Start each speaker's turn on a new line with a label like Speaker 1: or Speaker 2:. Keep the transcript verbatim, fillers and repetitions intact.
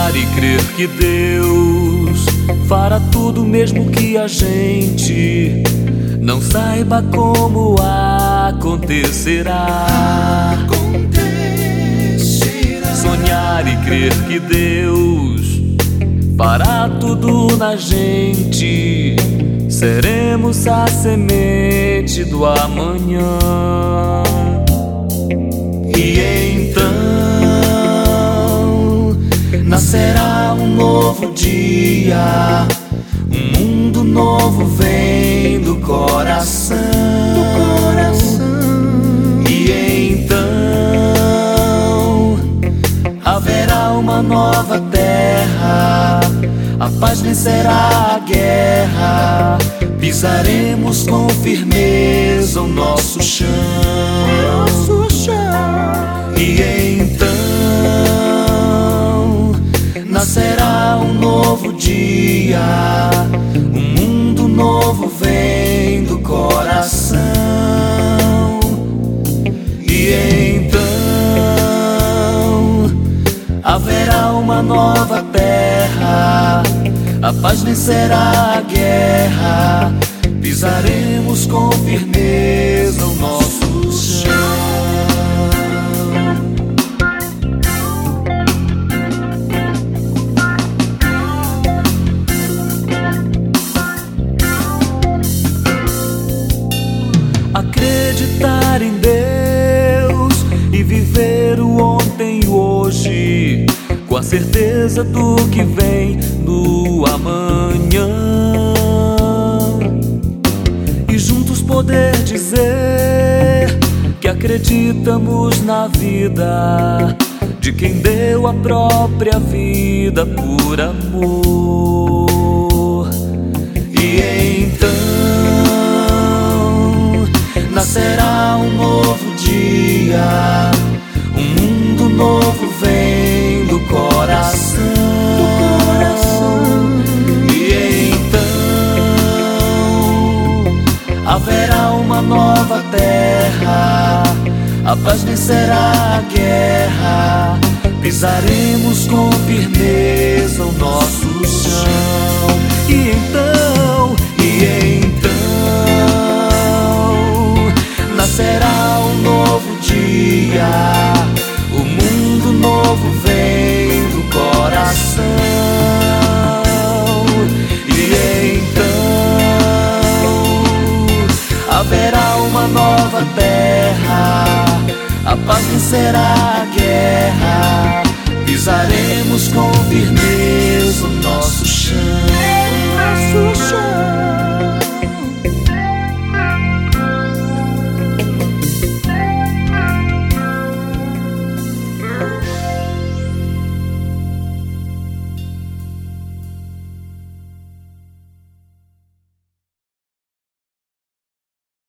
Speaker 1: sonhar e crer que Deus fará tudo mesmo que a gente não saiba como acontecerá.
Speaker 2: acontecerá.
Speaker 1: Sonhar e crer que Deus fará tudo na gente, seremos a semente do amanhã. E então nascerá um novo dia, um mundo novo vem do coração.
Speaker 2: Do coração.
Speaker 1: E então haverá uma nova terra, a paz vencerá a guerra, pisaremos com firmeza o nosso chão.
Speaker 2: Nosso chão.
Speaker 1: E então nascerá um novo dia, um mundo novo vem do coração. E então haverá uma nova terra, a paz vencerá a guerra, pisaremos com firmeza o nosso chão. Acreditar em Deus e viver o ontem e o hoje, com a certeza do que vem no amanhã, e juntos poder dizer que acreditamos na vida de quem deu a própria vida por amor. E então nascerá um novo dia, um mundo novo vem do coração.
Speaker 2: Do coração.
Speaker 1: E então haverá uma nova terra, a paz vencerá a guerra, pisaremos com firmeza o nosso chão. E então, e então nascerá um novo dia, o mundo novo vem do coração. E então haverá uma nova terra, a paz vencerá a guerra, pisaremos com firmeza o nosso chão.